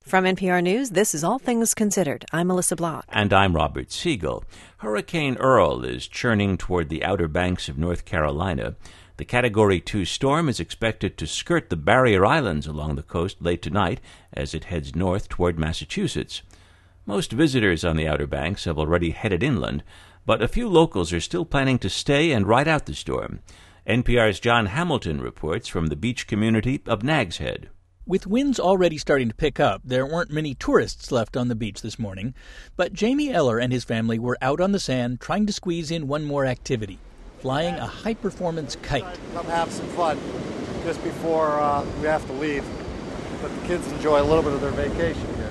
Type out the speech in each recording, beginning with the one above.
From NPR News, this is All Things Considered. I'm Melissa Block. And I'm Robert Siegel. Hurricane Earl is churning toward the Outer Banks of North Carolina. The Category 2 storm is expected to skirt the Barrier Islands along the coast late tonight as it heads north toward Massachusetts. Most visitors on the Outer Banks have already headed inland, but a few locals are still planning to stay and ride out the storm. NPR's John Hamilton reports from the beach community of Nags Head. With winds already starting to pick up, there weren't many tourists left on the beach this morning, but Jamie Eller and his family were out on the sand trying to squeeze in one more activity, flying a high-performance kite. Come have some fun just before we have to leave. Let the kids enjoy a little bit of their vacation here.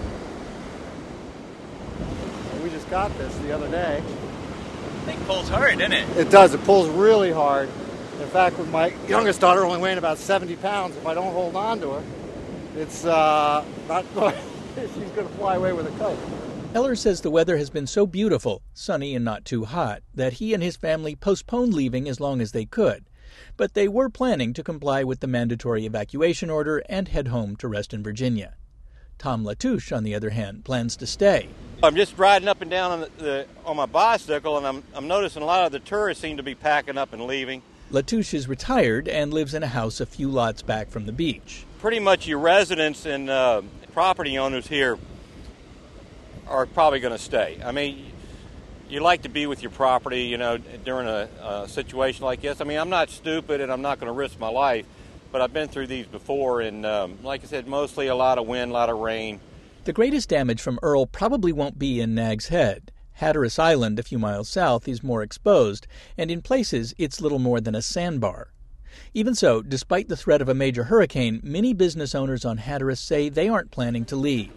We just got this the other day. The thing pulls hard, doesn't it? It does. It pulls really hard. In fact, with my youngest daughter only weighing about 70 pounds, if I don't hold on to her, it's not going. She's going to fly away with a kite. Eller says the weather has been so beautiful, sunny and not too hot, that he and his family postponed leaving as long as they could. But they were planning to comply with the mandatory evacuation order and head home to Reston, Virginia. Tom Latouche, on the other hand, plans to stay. I'm just riding up and down on my bicycle, and I'm noticing a lot of the tourists seem to be packing up and leaving. Latouche is retired and lives in a house a few lots back from the beach. Pretty much your residents and property owners here are probably going to stay. I mean, you like to be with your property, you know, during a situation like this. I mean, I'm not stupid and I'm not going to risk my life, but I've been through these before, and like I said, mostly a lot of wind, a lot of rain. The greatest damage from Earl probably won't be in Nags Head. Hatteras Island, a few miles south, is more exposed, and in places it's little more than a sandbar. Even so, despite the threat of a major hurricane, many business owners on Hatteras say they aren't planning to leave.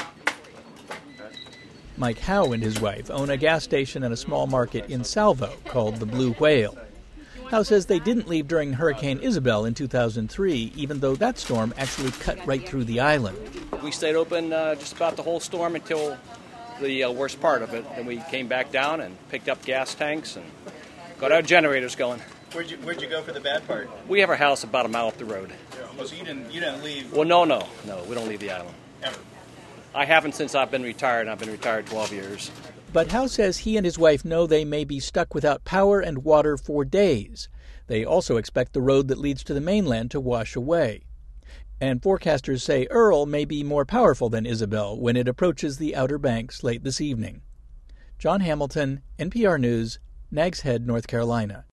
Mike Howe and his wife own a gas station and a small market in Salvo called the Blue Whale. Howe says they didn't leave during Hurricane Isabel in 2003, even though that storm actually cut right through the island. We stayed open just about the whole storm until the worst part of it. Then we came back down and picked up gas tanks and got our generators going. Where'd you go for the bad part? We have our house about a mile up the road. Oh, so you didn't leave? Well, no, we don't leave the island. Ever? I haven't since I've been retired, and I've been retired 12 years. But Howe says he and his wife know they may be stuck without power and water for days. They also expect the road that leads to the mainland to wash away. And forecasters say Earl may be more powerful than Isabel when it approaches the Outer Banks late this evening. John Hamilton, NPR News, Nags Head, North Carolina.